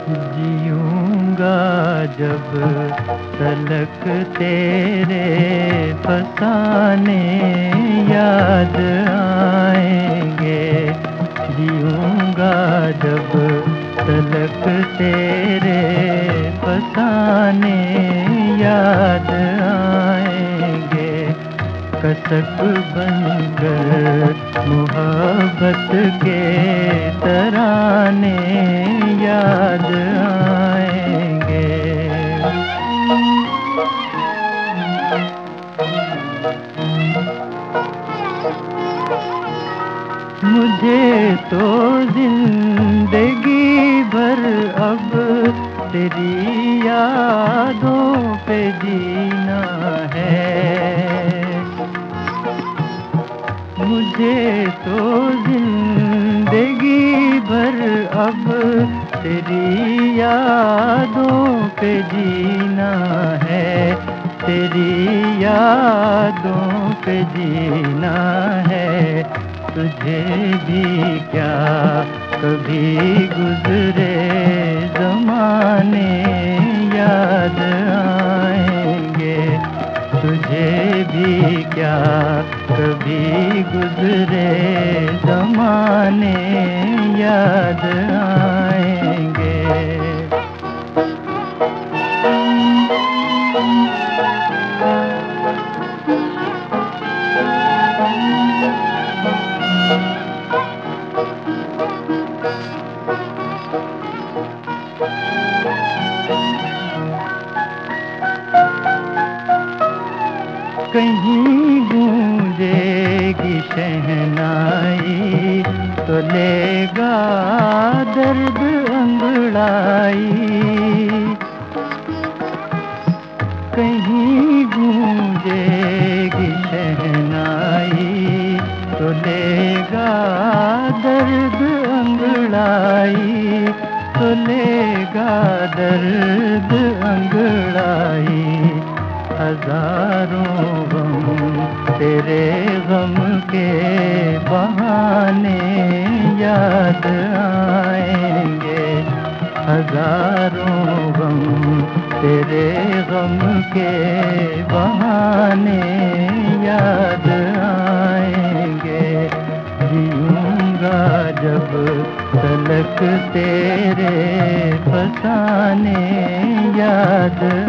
जीऊंगा जब तलक तेरे फसाने याद आएंगे। जीऊंगा जब तलक तेरे फसाने याद आएंगे। कसक बनकर मोहब्बत के तराने याद आएंगे। मुझे तो जिंदगी भर अब तेरी यादों पे जीना है। मुझे तो जिंदगी भर अब तेरी यादों पे जीना है। तेरी यादों पे जीना है। तुझे भी क्या कभी गुजरे ज़माने याद आएंगे। तुझे भी क्या कभी गुजरे ज़माने याद आएंगे। कहीं गूंजेगी शहनाई तो लेगा दर्द अंगड़ाई। कहीं गूंजेगी शहनाई तो लेगा दर्द अंगड़ाई। तो लेगा दर्द अंगड़ाई। हजारों गम तेरे गम के बहाने याद आएंगे। हजारों गम तेरे गम के बहाने याद आएंगे। जीऊंगा जब तलक तेरे फसाने याद